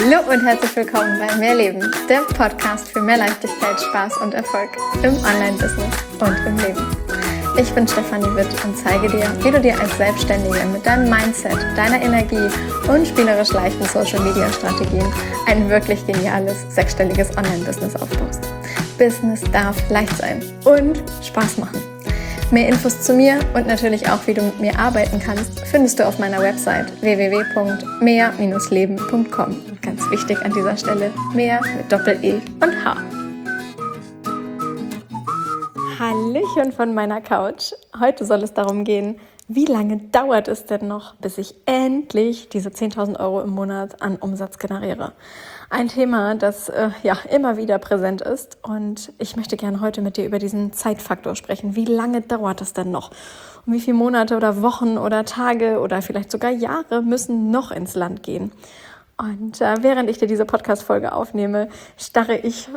Hallo und herzlich willkommen bei Mehr Leben, dem Podcast für mehr Leichtigkeit, Spaß und Erfolg im Online-Business und im Leben. Ich bin Stefanie Witt und zeige dir, wie du dir als Selbstständige mit deinem Mindset, deiner Energie und spielerisch leichten Social-Media-Strategien ein wirklich geniales, sechsstelliges Online-Business aufbaust. Business darf leicht sein und Spaß machen. Mehr Infos zu mir und natürlich auch, wie du mit mir arbeiten kannst, findest du auf meiner Website www.mehr-leben.com. Ganz wichtig an dieser Stelle, mehr mit Doppel-E und H. Hallöchen von meiner Couch. Heute soll es darum gehen, wie lange dauert es denn noch, bis ich endlich diese 10.000 Euro im Monat an Umsatz generiere? Ein Thema, das immer wieder präsent ist, und ich möchte gerne heute mit dir über diesen Zeitfaktor sprechen. Wie lange dauert es denn noch? Und wie viele Monate oder Wochen oder Tage oder vielleicht sogar Jahre müssen noch ins Land gehen? Und während ich dir diese Podcast-Folge aufnehme, starre ich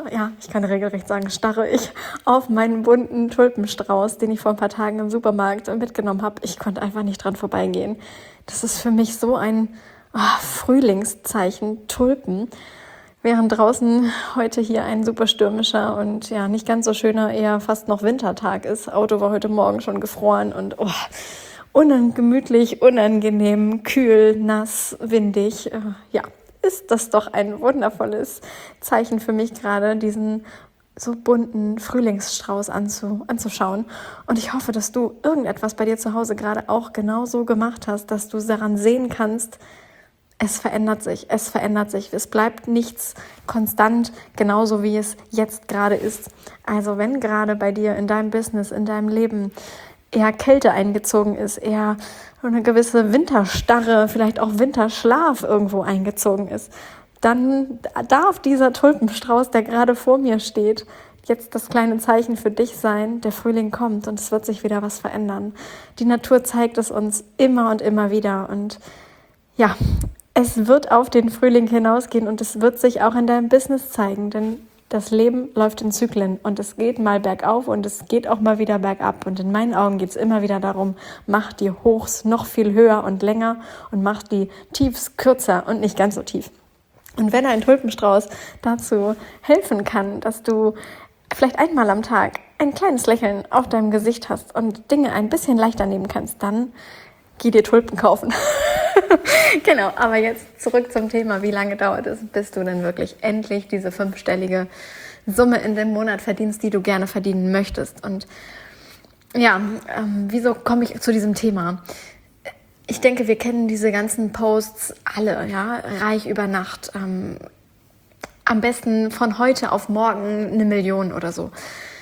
auf meinen bunten Tulpenstrauß, den ich vor ein paar Tagen im Supermarkt mitgenommen habe. Ich konnte einfach nicht dran vorbeigehen. Das ist für mich so ein Frühlingszeichen, Tulpen. Während draußen heute hier ein super stürmischer und nicht ganz so schöner, eher fast noch Wintertag ist. Auto war heute Morgen schon gefroren und ungemütlich, unangenehm, kühl, nass, windig. Ist das doch ein wundervolles Zeichen für mich gerade, diesen so bunten Frühlingsstrauß anzuschauen. Und ich hoffe, dass du irgendetwas bei dir zu Hause gerade auch genauso gemacht hast, dass du daran sehen kannst, es verändert sich. Es bleibt nichts konstant, genauso wie es jetzt gerade ist. Also wenn gerade bei dir in deinem Business, in deinem Leben eher Kälte eingezogen ist, eher eine gewisse Winterstarre, vielleicht auch Winterschlaf irgendwo eingezogen ist, dann darf dieser Tulpenstrauß, der gerade vor mir steht, jetzt das kleine Zeichen für dich sein, der Frühling kommt und es wird sich wieder was verändern. Die Natur zeigt es uns immer und immer wieder und es wird auf den Frühling hinausgehen und es wird sich auch in deinem Business zeigen, denn das Leben läuft in Zyklen und es geht mal bergauf und es geht auch mal wieder bergab. Und in meinen Augen geht es immer wieder darum, mach die Hochs noch viel höher und länger und mach die Tiefs kürzer und nicht ganz so tief. Und wenn ein Tulpenstrauß dazu helfen kann, dass du vielleicht einmal am Tag ein kleines Lächeln auf deinem Gesicht hast und Dinge ein bisschen leichter nehmen kannst, dann geh dir Tulpen kaufen. Genau, aber jetzt zurück zum Thema, wie lange dauert es, bis du denn wirklich endlich diese 5-stellige Summe in dem Monat verdienst, die du gerne verdienen möchtest. Und wieso komme ich zu diesem Thema? Ich denke, wir kennen diese ganzen Posts alle, reich über Nacht, am besten von heute auf morgen 1 Million oder so.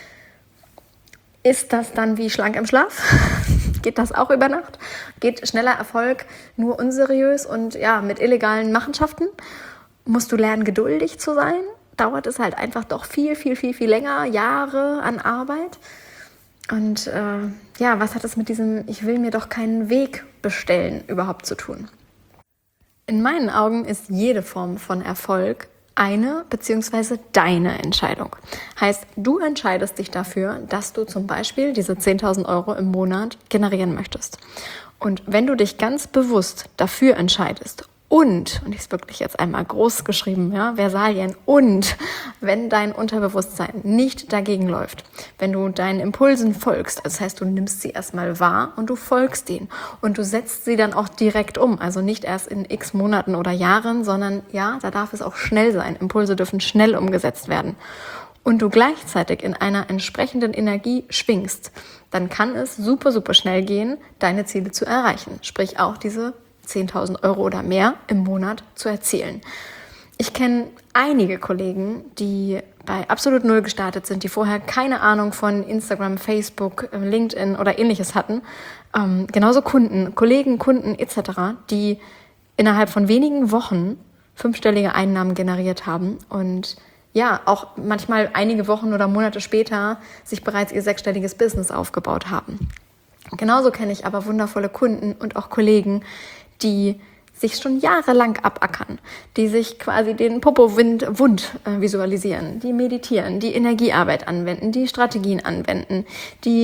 Ist das dann wie schlank im Schlaf? Geht das auch über Nacht? Geht schneller Erfolg nur unseriös und mit illegalen Machenschaften? Musst du lernen, geduldig zu sein? Dauert es halt einfach doch viel, viel, viel, viel länger, Jahre an Arbeit? Und was hat es mit diesem Ich will mir doch keinen Weg bestellen überhaupt zu tun? In meinen Augen ist jede Form von Erfolg eine bzw. deine Entscheidung. Heißt, du entscheidest dich dafür, dass du zum Beispiel diese 10.000 Euro im Monat generieren möchtest. Und wenn du dich ganz bewusst dafür entscheidest und ich ist wirklich jetzt einmal groß geschrieben, Versalien, und wenn dein Unterbewusstsein nicht dagegen läuft, wenn du deinen Impulsen folgst, das heißt, du nimmst sie erstmal wahr und du folgst denen und du setzt sie dann auch direkt um, also nicht erst in x Monaten oder Jahren, sondern da darf es auch schnell sein, Impulse dürfen schnell umgesetzt werden und du gleichzeitig in einer entsprechenden Energie schwingst, dann kann es super, super schnell gehen, deine Ziele zu erreichen, sprich auch diese 10.000 Euro oder mehr im Monat zu erzielen. Ich kenne einige Kollegen, die bei absolut null gestartet sind, die vorher keine Ahnung von Instagram, Facebook, LinkedIn oder ähnliches hatten. Genauso Kollegen etc., die innerhalb von wenigen Wochen 5-stellige Einnahmen generiert haben und auch manchmal einige Wochen oder Monate später sich bereits ihr 6-stelliges Business aufgebaut haben. Genauso kenne ich aber wundervolle Kunden und auch Kollegen, die sich schon jahrelang abackern, die sich quasi den Popo wund visualisieren, die meditieren, die Energiearbeit anwenden, die Strategien anwenden, die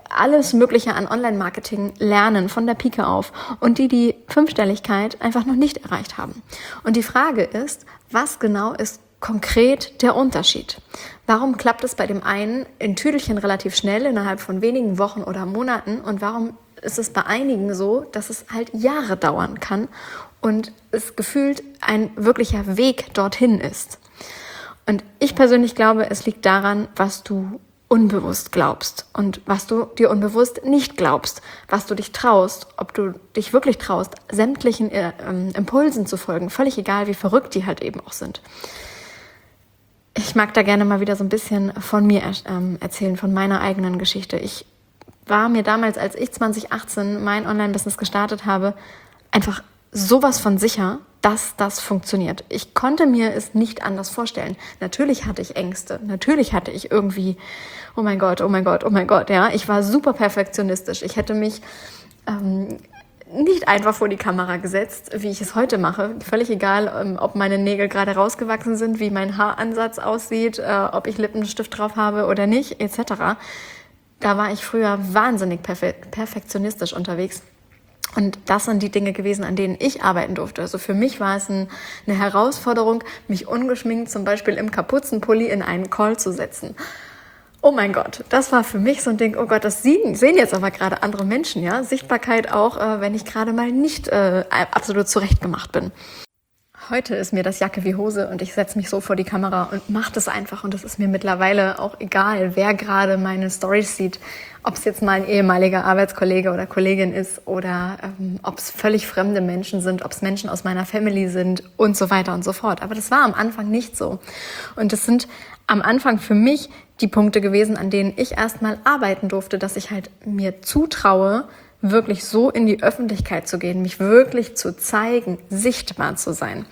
alles Mögliche an Online-Marketing lernen, von der Pike auf, und die Fünfstelligkeit einfach noch nicht erreicht haben. Und die Frage ist, was genau ist konkret der Unterschied? Warum klappt es bei dem einen in Tüdelchen relativ schnell, innerhalb von wenigen Wochen oder Monaten, und warum ist es bei einigen so, dass es halt Jahre dauern kann und es gefühlt ein wirklicher Weg dorthin ist? Und ich persönlich glaube, es liegt daran, was du unbewusst glaubst und was du dir unbewusst nicht glaubst, was du dich traust, ob du dich wirklich traust, sämtlichen Impulsen zu folgen, völlig egal, wie verrückt die halt eben auch sind. Ich mag da gerne mal wieder so ein bisschen von mir erzählen, von meiner eigenen Geschichte. Ich war mir damals, als ich 2018 mein Online-Business gestartet habe, einfach sowas von sicher, dass das funktioniert. Ich konnte mir es nicht anders vorstellen. Natürlich hatte ich Ängste, natürlich hatte ich irgendwie, oh mein Gott, ja. Ich war super perfektionistisch. Ich hätte mich nicht einfach vor die Kamera gesetzt, wie ich es heute mache. Völlig egal, ob meine Nägel gerade rausgewachsen sind, wie mein Haaransatz aussieht, ob ich Lippenstift drauf habe oder nicht, etc. Da war ich früher wahnsinnig perfektionistisch unterwegs. Und das sind die Dinge gewesen, an denen ich arbeiten durfte. Also für mich war es eine Herausforderung, mich ungeschminkt zum Beispiel im Kapuzenpulli in einen Call zu setzen. Oh mein Gott, das war für mich so ein Ding, oh Gott, das sehen jetzt aber gerade andere Menschen, ja. Sichtbarkeit auch, wenn ich gerade mal nicht absolut zurechtgemacht bin. Heute ist mir das Jacke wie Hose und ich setze mich so vor die Kamera und mache das einfach. Und es ist mir mittlerweile auch egal, wer gerade meine Storys sieht. Ob es jetzt mal ein ehemaliger Arbeitskollege oder Kollegin ist oder ob es völlig fremde Menschen sind, ob es Menschen aus meiner Family sind und so weiter und so fort. Aber das war am Anfang nicht so. Und das sind am Anfang für mich die Punkte gewesen, an denen ich erstmal arbeiten durfte, dass ich halt mir zutraue, wirklich so in die Öffentlichkeit zu gehen, mich wirklich zu zeigen, sichtbar zu sein.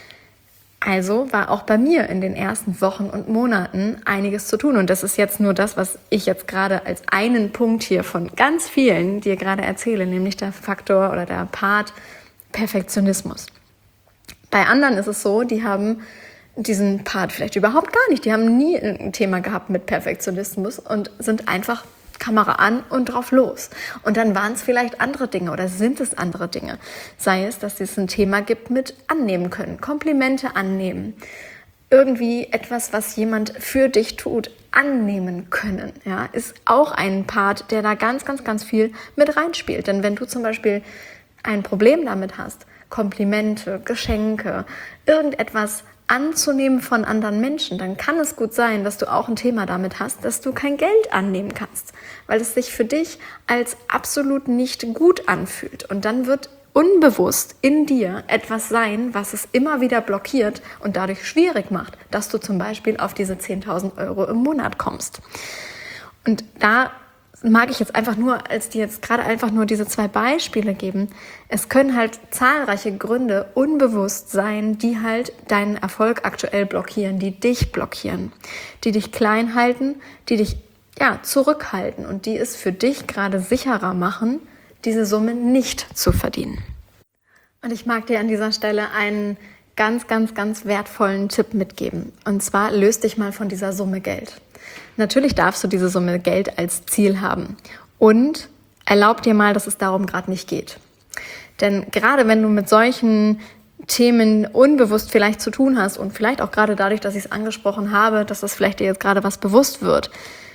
Also war auch bei mir in den ersten Wochen und Monaten einiges zu tun. Und das ist jetzt nur das, was ich jetzt gerade als einen Punkt hier von ganz vielen dir gerade erzähle, nämlich der Faktor oder der Part Perfektionismus. Bei anderen ist es so, die haben diesen Part vielleicht überhaupt gar nicht. Die haben nie ein Thema gehabt mit Perfektionismus und sind einfach Kamera an und drauf los. Und dann waren es vielleicht andere Dinge oder sind es andere Dinge. Sei es, dass es ein Thema gibt mit annehmen können, Komplimente annehmen. Irgendwie etwas, was jemand für dich tut, annehmen können, ja, ist auch ein Part, der da ganz, ganz, ganz viel mit reinspielt. Denn wenn du zum Beispiel ein Problem damit hast, Komplimente, Geschenke, irgendetwas anzunehmen von anderen Menschen, dann kann es gut sein, dass du auch ein Thema damit hast, dass du kein Geld annehmen kannst, weil es sich für dich als absolut nicht gut anfühlt. Und dann wird unbewusst in dir etwas sein, was es immer wieder blockiert und dadurch schwierig macht, dass du zum Beispiel auf diese 10.000 Euro im Monat kommst. Und da mag ich jetzt einfach nur, als die jetzt gerade einfach nur diese 2 Beispiele geben, es können halt zahlreiche Gründe unbewusst sein, die halt deinen Erfolg aktuell blockieren, die dich blockieren, die dich klein halten, die dich zurückhalten und die es für dich gerade sicherer machen, diese Summe nicht zu verdienen. Und ich mag dir an dieser Stelle einen ganz, ganz, ganz wertvollen Tipp mitgeben. Und zwar löst dich mal von dieser Summe Geld. Natürlich darfst du diese Summe Geld als Ziel haben und erlaub dir mal, dass es darum gerade nicht geht. Denn gerade wenn du mit solchen Themen unbewusst vielleicht zu tun hast und vielleicht auch gerade dadurch, dass ich es angesprochen habe, dass das vielleicht dir jetzt gerade was bewusst wird,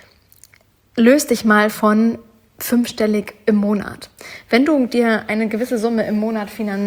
löst dich mal von 5-stellig im Monat. Wenn du dir eine gewisse Summe im Monat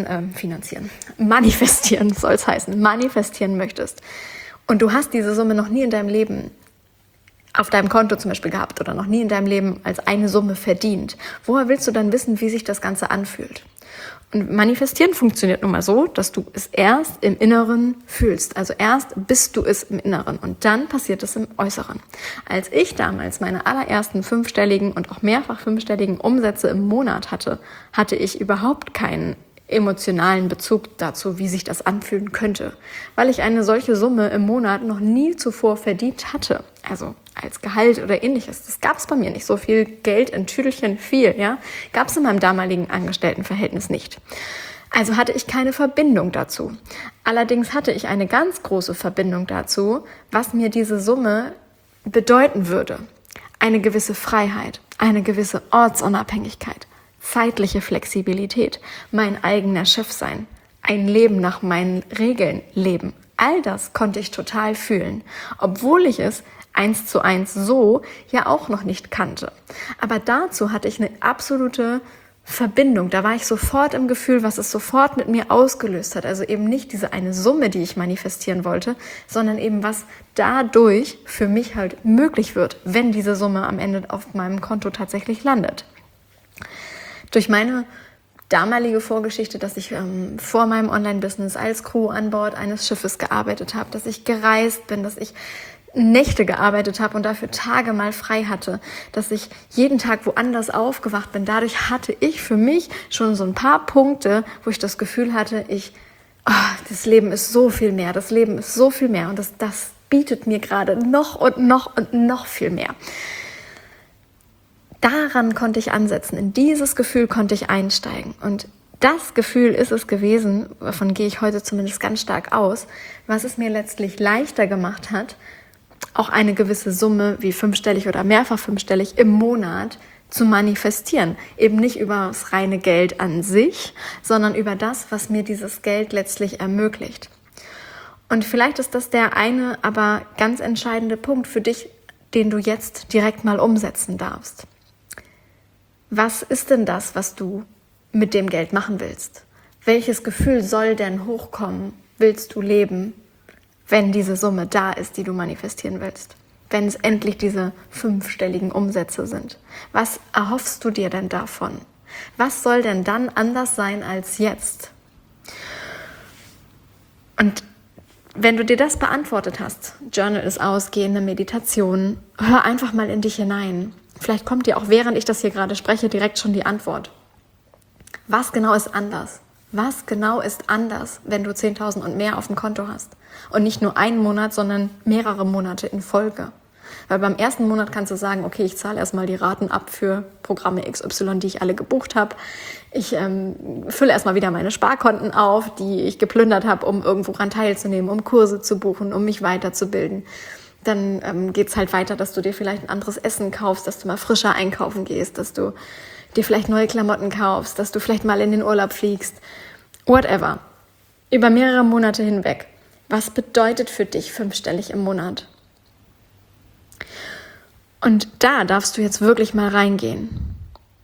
manifestieren möchtest und du hast diese Summe noch nie in deinem Leben auf deinem Konto zum Beispiel gehabt oder noch nie in deinem Leben als eine Summe verdient, woher willst du dann wissen, wie sich das Ganze anfühlt? Und manifestieren funktioniert nun mal so, dass du es erst im Inneren fühlst. Also erst bist du es im Inneren und dann passiert es im Äußeren. Als ich damals meine allerersten 5-stelligen und auch mehrfach 5-stelligen Umsätze im Monat hatte, hatte ich überhaupt keinen emotionalen Bezug dazu, wie sich das anfühlen könnte, weil ich eine solche Summe im Monat noch nie zuvor verdient hatte. Also als Gehalt oder ähnliches. Das gab es bei mir nicht. So viel Geld in Tüdelchen, gab es in meinem damaligen Angestelltenverhältnis nicht. Also hatte ich keine Verbindung dazu. Allerdings hatte ich eine ganz große Verbindung dazu, was mir diese Summe bedeuten würde. Eine gewisse Freiheit, eine gewisse Ortsunabhängigkeit, zeitliche Flexibilität, mein eigener Chef sein, ein Leben nach meinen Regeln leben. All das konnte ich total fühlen, obwohl ich es 1:1 so ja auch noch nicht kannte. Aber dazu hatte ich eine absolute Verbindung. Da war ich sofort im Gefühl, was es sofort mit mir ausgelöst hat. Also eben nicht diese eine Summe, die ich manifestieren wollte, sondern eben was dadurch für mich halt möglich wird, wenn diese Summe am Ende auf meinem Konto tatsächlich landet. Durch meine damalige Vorgeschichte, dass ich vor meinem Online-Business als Crew an Bord eines Schiffes gearbeitet habe, dass ich gereist bin, dass ich Nächte gearbeitet habe und dafür Tage mal frei hatte, dass ich jeden Tag woanders aufgewacht bin. Dadurch hatte ich für mich schon so ein paar Punkte, wo ich das Gefühl hatte, das Leben ist so viel mehr, das Leben ist so viel mehr und das bietet mir gerade noch und noch und noch viel mehr. Daran konnte ich ansetzen, in dieses Gefühl konnte ich einsteigen und das Gefühl ist es gewesen, davon gehe ich heute zumindest ganz stark aus, was es mir letztlich leichter gemacht hat, auch eine gewisse Summe wie 5-stellig oder mehrfach 5-stellig im Monat zu manifestieren. Eben nicht über das reine Geld an sich, sondern über das, was mir dieses Geld letztlich ermöglicht. Und vielleicht ist das der eine, aber ganz entscheidende Punkt für dich, den du jetzt direkt mal umsetzen darfst. Was ist denn das, was du mit dem Geld machen willst? Welches Gefühl soll denn hochkommen? Willst du leben, wenn diese Summe da ist, die du manifestieren willst? Wenn es endlich diese 5-stelligen Umsätze sind. Was erhoffst du dir denn davon? Was soll denn dann anders sein als jetzt? Und wenn du dir das beantwortet hast, Journal ist ausgehende Meditation, hör einfach mal in dich hinein. Vielleicht kommt dir auch, während ich das hier gerade spreche, direkt schon die Antwort. Was genau ist anders? Was genau ist anders, wenn du 10.000 und mehr auf dem Konto hast? Und nicht nur einen Monat, sondern mehrere Monate in Folge. Weil beim ersten Monat kannst du sagen, okay, ich zahle erstmal die Raten ab für Programme XY, die ich alle gebucht habe. Ich fülle erstmal wieder meine Sparkonten auf, die ich geplündert habe, um irgendwo dran teilzunehmen, um Kurse zu buchen, um mich weiterzubilden. Dann geht's halt weiter, dass du dir vielleicht ein anderes Essen kaufst, dass du mal frischer einkaufen gehst, dass du dir vielleicht neue Klamotten kaufst, dass du vielleicht mal in den Urlaub fliegst. Whatever. Über mehrere Monate hinweg. Was bedeutet für dich 5-stellig im Monat? Und da darfst du jetzt wirklich mal reingehen.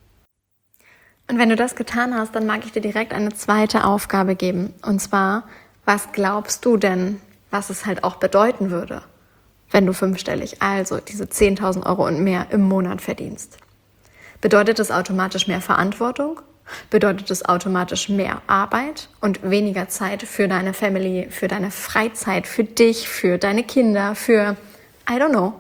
Und wenn du das getan hast, dann mag ich dir direkt eine zweite Aufgabe geben. Und zwar, was glaubst du denn, was es halt auch bedeuten würde, wenn du 5-stellig, also diese 10.000 Euro und mehr im Monat verdienst? Bedeutet das automatisch mehr Verantwortung? Bedeutet es automatisch mehr Arbeit und weniger Zeit für deine Family, für deine Freizeit, für dich, für deine Kinder, für, I don't know.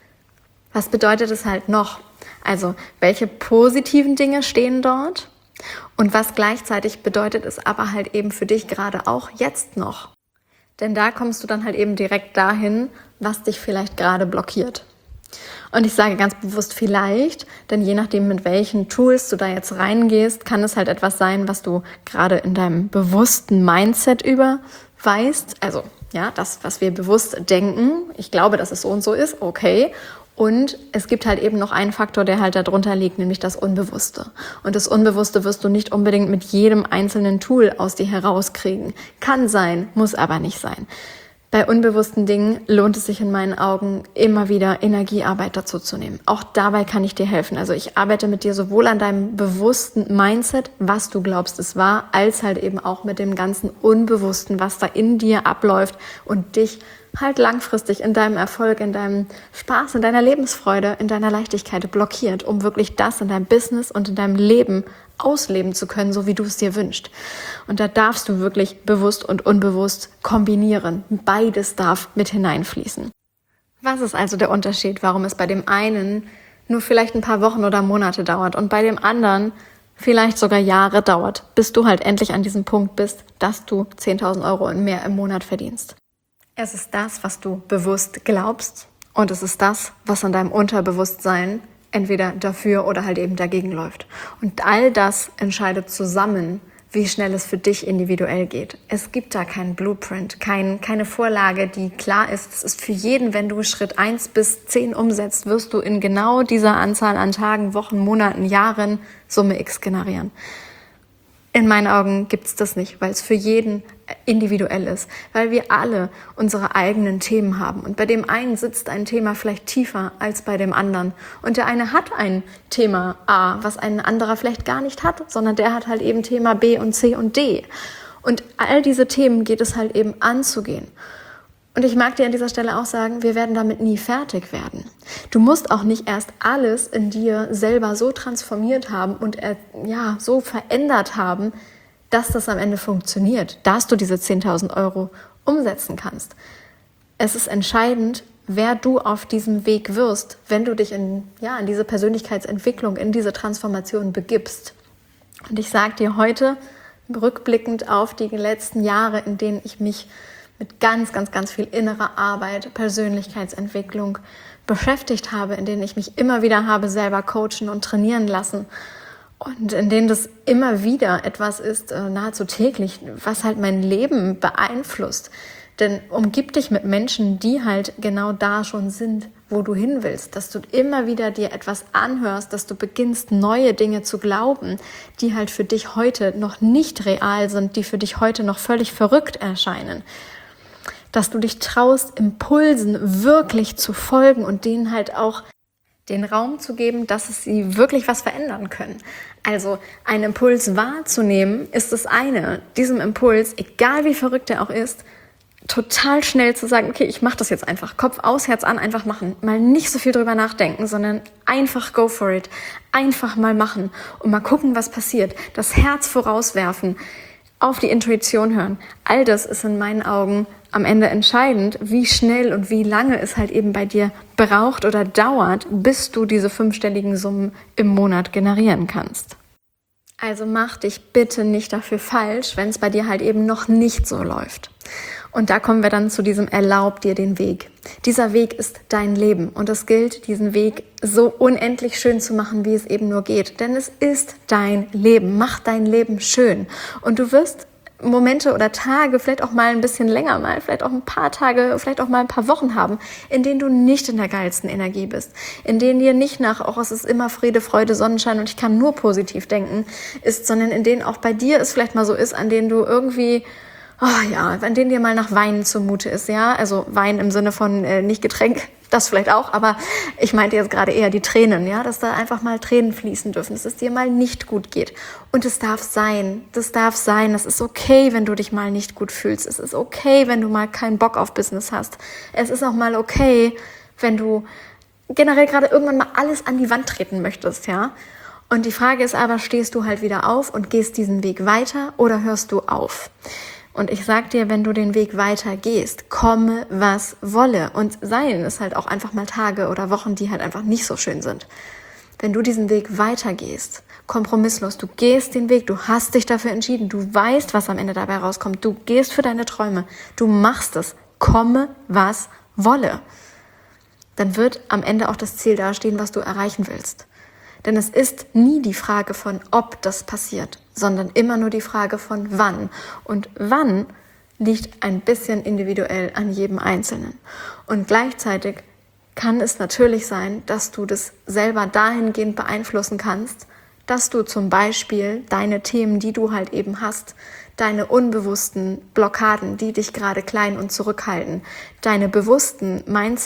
Was bedeutet es halt noch? Also, welche positiven Dinge stehen dort? Und was gleichzeitig bedeutet es aber halt eben für dich gerade auch jetzt noch? Denn da kommst du dann halt eben direkt dahin, was dich vielleicht gerade blockiert. Und ich sage ganz bewusst vielleicht, denn je nachdem, mit welchen Tools du da jetzt reingehst, kann es halt etwas sein, was du gerade in deinem bewussten Mindset überweist. Also ja, das, was wir bewusst denken. Ich glaube, dass es so und so ist, okay. Und es gibt halt eben noch einen Faktor, der halt darunter liegt, nämlich das Unbewusste. Und das Unbewusste wirst du nicht unbedingt mit jedem einzelnen Tool aus dir herauskriegen. Kann sein, muss aber nicht sein. Bei unbewussten Dingen lohnt es sich in meinen Augen immer wieder Energiearbeit dazu zu nehmen. Auch dabei kann ich dir helfen. Also ich arbeite mit dir sowohl an deinem bewussten Mindset, was du glaubst es war, als halt eben auch mit dem ganzen Unbewussten, was da in dir abläuft und dich halt langfristig in deinem Erfolg, in deinem Spaß, in deiner Lebensfreude, in deiner Leichtigkeit blockiert, um wirklich das in deinem Business und in deinem Leben ausleben zu können, so wie du es dir wünschst. Und da darfst du wirklich bewusst und unbewusst kombinieren. Beides darf mit hineinfließen. Was ist also der Unterschied, warum es bei dem einen nur vielleicht ein paar Wochen oder Monate dauert und bei dem anderen vielleicht sogar Jahre dauert, bis du halt endlich an diesem Punkt bist, dass du 10.000 Euro und mehr im Monat verdienst? Es ist das, was du bewusst glaubst, und es ist das, was in deinem Unterbewusstsein entweder dafür oder halt eben dagegen läuft. Und all das entscheidet zusammen, wie schnell es für dich individuell geht. Es gibt da keinen Blueprint, keine Vorlage, die klar ist. Es ist für jeden, wenn du Schritt 1 bis 10 umsetzt, wirst du in genau dieser Anzahl an Tagen, Wochen, Monaten, Jahren Summe X generieren. In meinen Augen gibt's das nicht, weil es für jeden individuell ist, weil wir alle unsere eigenen Themen haben. Und bei dem einen sitzt ein Thema vielleicht tiefer als bei dem anderen. Und der eine hat ein Thema A, was ein anderer vielleicht gar nicht hat, sondern der hat halt eben Thema B und C und D. Und all diese Themen geht es halt eben anzugehen. Und ich mag dir an dieser Stelle auch sagen, wir werden damit nie fertig werden. Du musst auch nicht erst alles in dir selber so transformiert haben und so verändert haben, dass das am Ende funktioniert, dass du diese 10.000 Euro umsetzen kannst. Es ist entscheidend, wer du auf diesem Weg wirst, wenn du dich in diese Persönlichkeitsentwicklung, in diese Transformation begibst. Und ich sage dir heute, rückblickend auf die letzten Jahre, in denen ich mich mit ganz, ganz, ganz viel innerer Arbeit, Persönlichkeitsentwicklung beschäftigt habe, in denen ich mich immer wieder habe selber coachen und trainieren lassen und in denen das immer wieder etwas ist, nahezu täglich, was halt mein Leben beeinflusst. Denn umgib dich mit Menschen, die halt genau da schon sind, wo du hin willst, dass du immer wieder dir etwas anhörst, dass du beginnst, neue Dinge zu glauben, die halt für dich heute noch nicht real sind, die für dich heute noch völlig verrückt erscheinen. Dass du dich traust, Impulsen wirklich zu folgen und denen halt auch den Raum zu geben, dass sie wirklich was verändern können. Also einen Impuls wahrzunehmen, ist das eine. Diesem Impuls, egal wie verrückt er auch ist, total schnell zu sagen, okay, ich mache das jetzt einfach. Kopf aus, Herz an, einfach machen. Mal nicht so viel drüber nachdenken, sondern einfach go for it. Einfach mal machen und mal gucken, was passiert. Das Herz vorauswerfen, auf die Intuition hören. All das ist in meinen Augen am Ende entscheidend, wie schnell und wie lange es halt eben bei dir braucht oder dauert, bis du diese 5-stelligen Summen im Monat generieren kannst. Also mach dich bitte nicht dafür falsch, wenn es bei dir halt eben noch nicht so läuft. Und da kommen wir dann zu diesem Erlaub dir den Weg. Dieser Weg ist dein Leben und es gilt, diesen Weg so unendlich schön zu machen, wie es eben nur geht. Denn es ist dein Leben. Mach dein Leben schön. Und du wirst Momente oder Tage, vielleicht auch mal ein bisschen länger mal, vielleicht auch ein paar Tage, vielleicht auch mal ein paar Wochen haben, in denen du nicht in der geilsten Energie bist, in denen dir nicht es ist immer Friede, Freude, Sonnenschein und ich kann nur positiv denken, ist, sondern in denen auch bei dir es vielleicht mal so ist, an denen du irgendwie, an denen dir mal nach Weinen zumute ist, ja, also Wein im Sinne von nicht Getränk, das vielleicht auch, aber ich meinte jetzt gerade eher die Tränen, ja, dass da einfach mal Tränen fließen dürfen, dass es dir mal nicht gut geht. Und es darf sein, das ist okay, wenn du dich mal nicht gut fühlst, es ist okay, wenn du mal keinen Bock auf Business hast, es ist auch mal okay, wenn du generell gerade irgendwann mal alles an die Wand treten möchtest, ja. Und die Frage ist aber, stehst du halt wieder auf und gehst diesen Weg weiter oder hörst du auf? Und ich sag dir, wenn du den Weg weiter gehst, komme was wolle. Und seien es halt auch einfach mal Tage oder Wochen, die halt einfach nicht so schön sind. Wenn du diesen Weg weitergehst, kompromisslos, du gehst den Weg, du hast dich dafür entschieden, du weißt, was am Ende dabei rauskommt, du gehst für deine Träume, du machst es, komme was wolle. Dann wird am Ende auch das Ziel dastehen, was du erreichen willst. Denn es ist nie die Frage von, ob das passiert, sondern immer nur die Frage von wann. Und wann liegt ein bisschen individuell an jedem Einzelnen. Und gleichzeitig kann es natürlich sein, dass du das selber dahingehend beeinflussen kannst, dass du zum Beispiel deine Themen, die du halt eben hast, deine unbewussten Blockaden, die dich gerade klein und zurückhalten, deine bewussten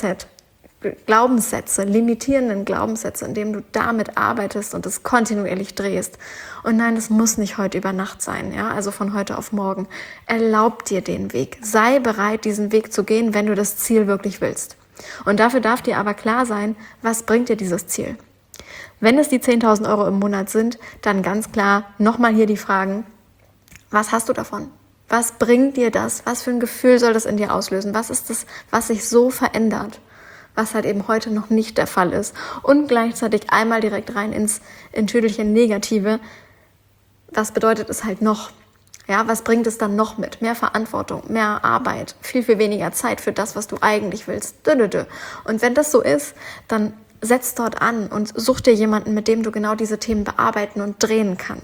Glaubenssätze, limitierenden Glaubenssätze, indem du damit arbeitest und es kontinuierlich drehst. Und nein, das muss nicht heute über Nacht sein, ja, also von heute auf morgen. Erlaub dir den Weg. Sei bereit, diesen Weg zu gehen, wenn du das Ziel wirklich willst. Und dafür darf dir aber klar sein, was bringt dir dieses Ziel? Wenn es die 10.000 Euro im Monat sind, dann ganz klar nochmal hier die Fragen, was hast du davon? Was bringt dir das? Was für ein Gefühl soll das in dir auslösen? Was ist das, was sich so verändert? Was halt eben heute noch nicht der Fall ist. Und gleichzeitig einmal direkt rein ins Tüdelchen Negative. Was bedeutet es halt noch? Ja, was bringt es dann noch mit? Mehr Verantwortung, mehr Arbeit, viel, viel weniger Zeit für das, was du eigentlich willst. Und wenn das so ist, dann setz dort an und such dir jemanden, mit dem du genau diese Themen bearbeiten und drehen kannst.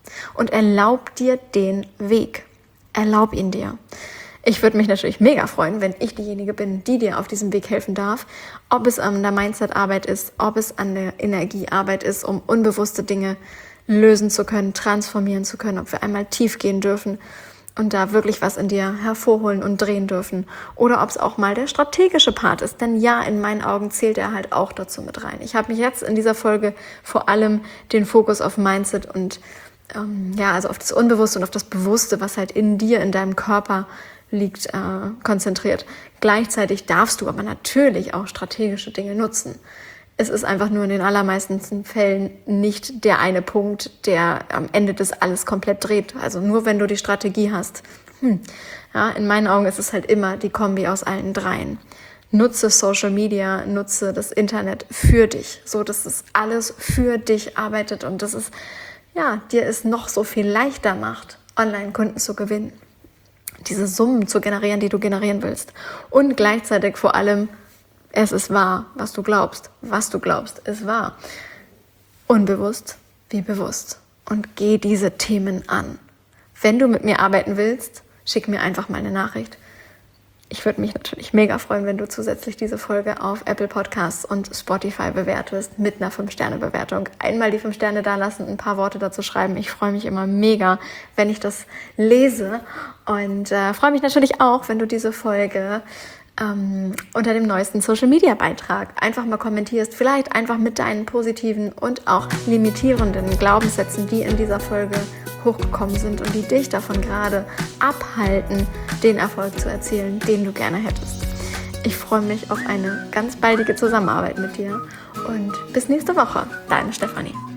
Und erlaub dir den Weg. Erlaub ihn dir. Ich würde mich natürlich mega freuen, wenn ich diejenige bin, die dir auf diesem Weg helfen darf. Ob es an der Mindset-Arbeit ist, ob es an der Energiearbeit ist, um unbewusste Dinge lösen zu können, transformieren zu können, ob wir einmal tief gehen dürfen und da wirklich was in dir hervorholen und drehen dürfen. Oder ob es auch mal der strategische Part ist. Denn ja, in meinen Augen zählt er halt auch dazu mit rein. Ich habe mich jetzt in dieser Folge vor allem den Fokus auf Mindset und also auf das Unbewusste und auf das Bewusste, was halt in dir, in deinem Körper liegt, konzentriert. Gleichzeitig darfst du aber natürlich auch strategische Dinge nutzen. Es ist einfach nur in den allermeisten Fällen nicht der eine Punkt, der am Ende das alles komplett dreht. Also nur wenn du die Strategie hast. Ja, in meinen Augen ist es halt immer die Kombi aus allen dreien. Nutze Social Media, nutze das Internet für dich, so dass es alles für dich arbeitet und dass es dir es noch so viel leichter macht, Online-Kunden zu gewinnen. Diese Summen zu generieren, die du generieren willst. Und gleichzeitig vor allem, es ist wahr, was du glaubst. Was du glaubst, ist wahr. Unbewusst wie bewusst. Und geh diese Themen an. Wenn du mit mir arbeiten willst, schick mir einfach mal eine Nachricht. Ich würde mich natürlich mega freuen, wenn du zusätzlich diese Folge auf Apple Podcasts und Spotify bewertest mit einer 5-Sterne-Bewertung. Einmal die 5 Sterne da lassen, ein paar Worte dazu schreiben. Ich freue mich immer mega, wenn ich das lese und freue mich natürlich auch, wenn du diese Folge unter dem neuesten Social-Media-Beitrag einfach mal kommentierst, vielleicht einfach mit deinen positiven und auch limitierenden Glaubenssätzen, die in dieser Folge hochgekommen sind und die dich davon gerade abhalten, den Erfolg zu erzielen, den du gerne hättest. Ich freue mich auf eine ganz baldige Zusammenarbeit mit dir und bis nächste Woche. Deine Stefanie.